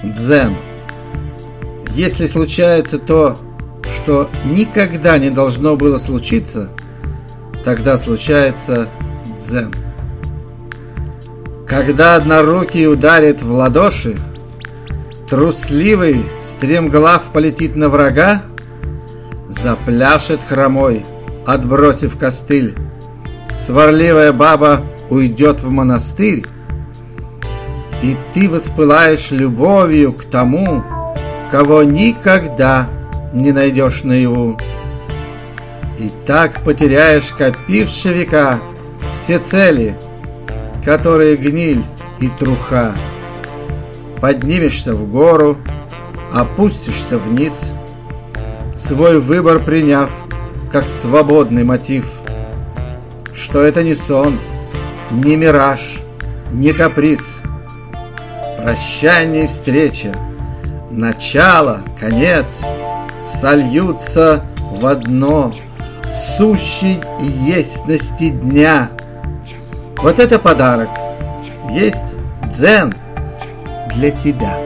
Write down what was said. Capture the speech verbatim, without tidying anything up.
Дзен. Если случается то, что никогда не должно было случиться, тогда случается дзен. Когда однорукий ударит в ладоши, трусливый стремглав полетит на врага, запляшет хромой, отбросив костыль, сварливая баба уйдет в монастырь, и ты воспылаешь любовью к тому, кого никогда не найдешь наяву. И так потеряешь копивши века все цели, которые гниль и труха. Поднимешься в гору, опустишься вниз, свой выбор приняв как свободный мотив, что это не сон, не мираж, не каприз, прощание и встреча, начало, конец сольются в одно, в сущей естности дня. Вот это подарок, есть дзен для тебя.